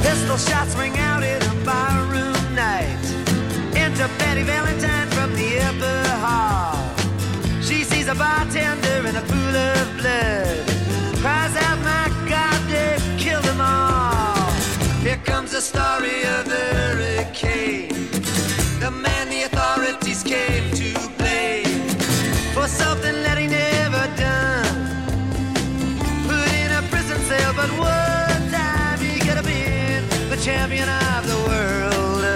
Pistol shots ring out in a barroom night. Enter Betty Valentine from the upper hall. She sees a bartender in a pool of blood. Cries out, my God, they've killed them all. Here comes the story of the hurricane. The man the authorities came to blame for something that he never done. Put in a prison cell, but one time he could have been the champion of the world.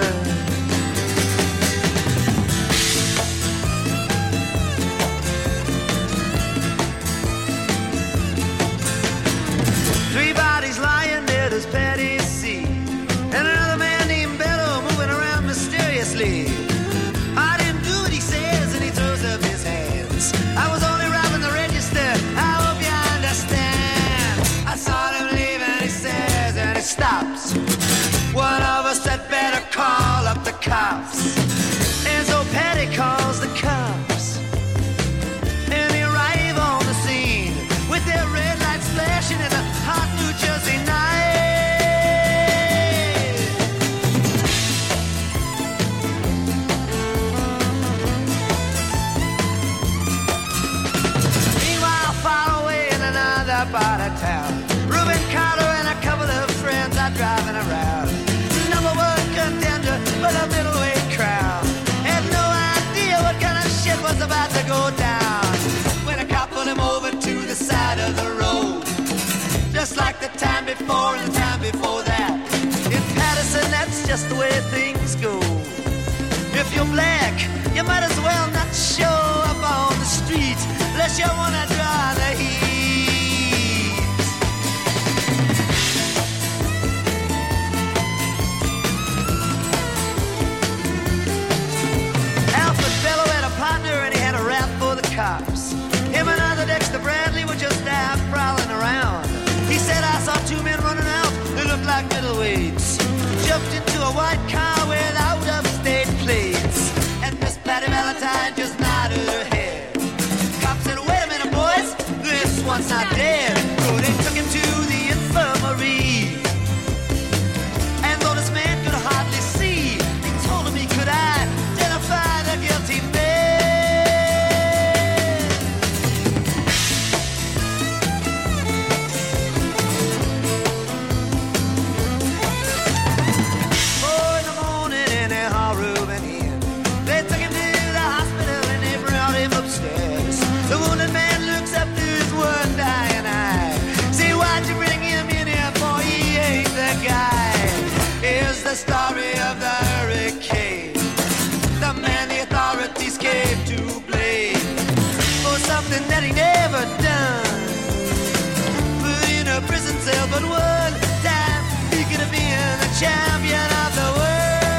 Three bodies lying dead as Patty C. And another man named Bello moving around mysteriously. I didn't do what he says, and he throws up his hands. I was only robbing the register, I hope you understand. I saw him leave and he says, and he stops. One of us had better call up the cops. And so Patty calls the cops. And they arrive on the scene with their red lights flashing in a hot New Jersey night. Meanwhile, far away in another part of town, Reuben Carter and a couple of friends are driving around. Number one contender for the middleweight crown. Had no idea what kind of shit was about to go down when a cop pulled him over to the side of the road. Just like the time before and the time before that. In Patterson, that's just the way things go. If you're black, you might as well not show up on the street unless you wanna draw the heat. Alfred Bello had a partner and he had a rap for the cops. Him and other Dexter Bradley were just out prowling around. He said, I saw two men running out, they looked like middleweights. Jumped into a white car with out-of-state plates. And Miss Patty Valentine just nodded her head. Cop said, wait a minute, boys, this one's not dead. So they took him to the infirmary. And though this man could hardly see, he told him he could identify the guilty man. The wounded man looks up to his one dying eye. See, why'd you bring him in here, boy? He ain't the guy. Here's the story of the hurricane. The man the authorities came to blame for something that he never done. Put in a prison cell, but one time he could have been the champion of the world.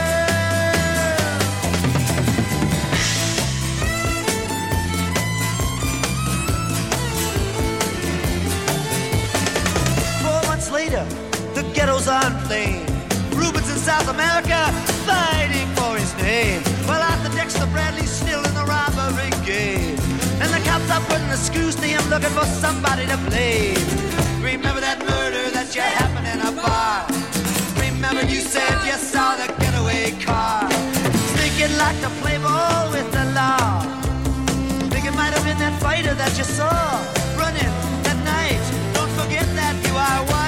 Later, the ghettos are inflamed. Rubens in South America fighting for his name. While Arthur Dexter Bradley's still in the robbery game. And the cops are putting the screws to him, looking for somebody to blame. Remember that murder that you happened in a bar? Remember you said you saw the getaway car? Thinking like to play ball with the law. Think it might have been that fighter that you saw running that night. Don't forget that you are white.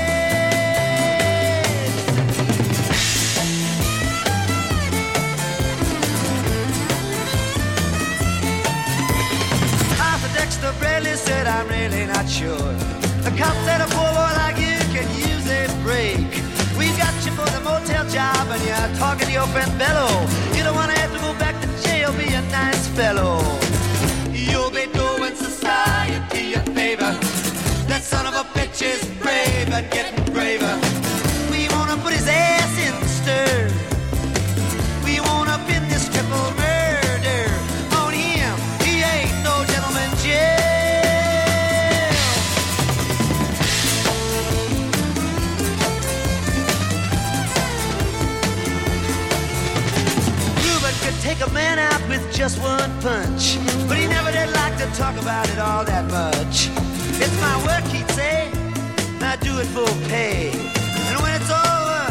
Dexter Bradley said, I'm really not sure. The cop said a poor boy like you can use a break. We got you for the motel job and you're talking to your friend Bello. You don't want to have to go back to jail, be a nice fellow. You'll be doing society a favor. That son of a bitch is brave and getting braver. We want to put his ass in the stir. We want to pin this triple murder on him. He ain't no gentleman jail. Reuben could take a man out with just one punch, but he never did like to talk about it all that much. It's my work, he'd say, I do it for pay. And when it's over,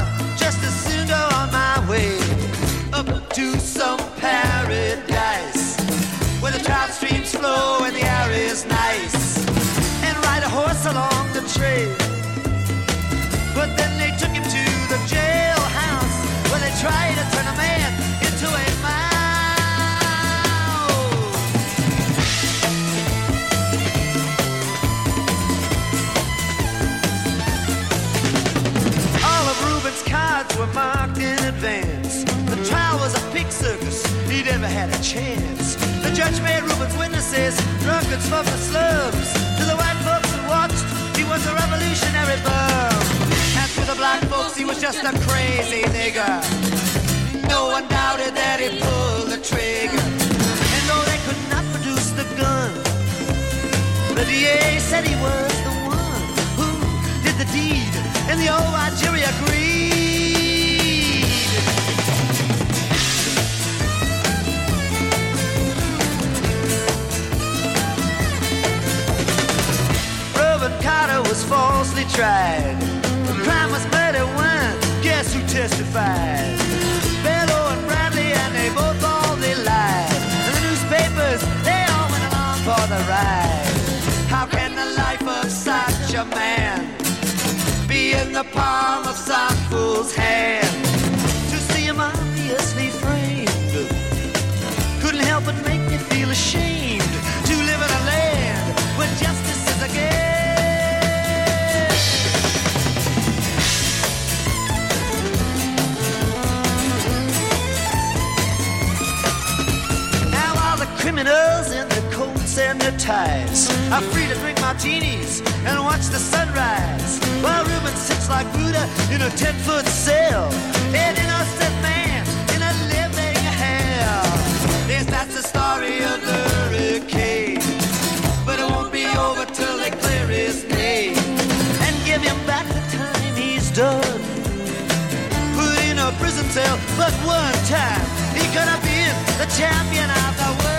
pass along the trail. But then they took him to the jailhouse, where they tried to turn a man into a mouse. All of Reuben's cards were marked in advance. The trial was a pig circus, he never had a chance. The judge made Reuben's witnesses drunkards from the slums. To the white folks who watched, he was a revolutionary bum. And to the black folks, he was just a crazy nigger. No one doubted that he pulled the trigger. And though they could not produce the gun, the DA said he was the one who did the deed, and the old white jury agreed. Carter was falsely tried. The crime was murder one. Guess who testified? Bellow and Bradley, and they both all they lied. And the newspapers, they all went along for the ride. How can the life of such a man be in the palm of some fool's hand? To see him obviously framed couldn't help but make me feel ashamed to live in a land where justice is a game. Criminals in their coats and their ties are free to drink martinis and watch the sunrise, while Reuben sits like Buddha in a 10-foot cell, an innocent man in a living hell. Yes, that's the story of the hurricane, but it won't be over till they clear his name and give him back the time he's done. Put in a prison cell, but one time he could have been the champion of the world.